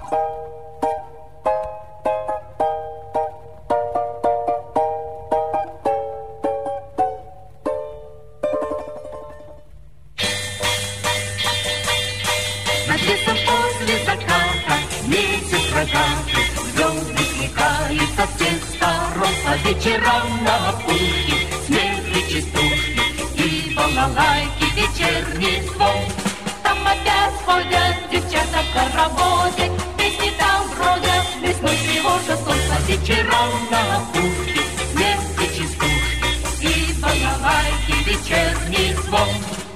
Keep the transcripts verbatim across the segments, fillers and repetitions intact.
Над лесом после заката месяц рогатый, звезды сверкают со всех сторон, по вечерам на опушке смех и частушки и балалайки, вечерний звон. Там опять ходят девчата в хороводе, песни там бродят, весной тревожат сон, по вечерам на опушке смех и частушки и балалайки, вечерний звон.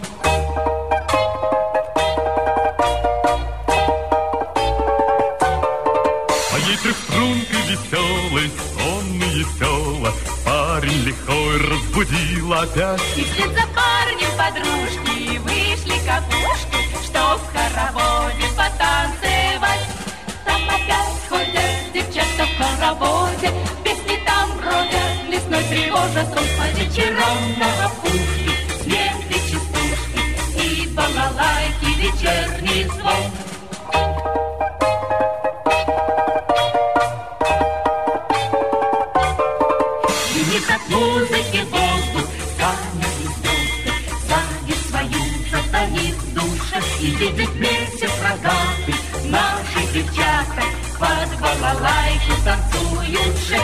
Трехстрункой веселой, сонные села, парень лихой разбудил опять. И вслед за парнем подружки вышли капушки, чтоб в хороводе потанцевать. Там опять ходят девчата в хороводе, песни там бродят, лесной тревожа сон, по вечерам на опушке смех и частушки и балалайки, вечерний звон. От музыки воздух, сами звезды, сами свою затаив в душе, и видит месяц рогатый наши девчата, под балалайку танцуют же.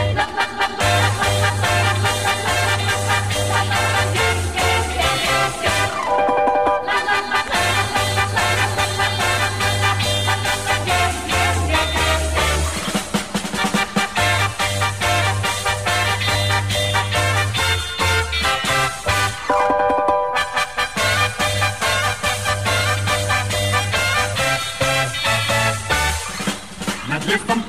Над лесом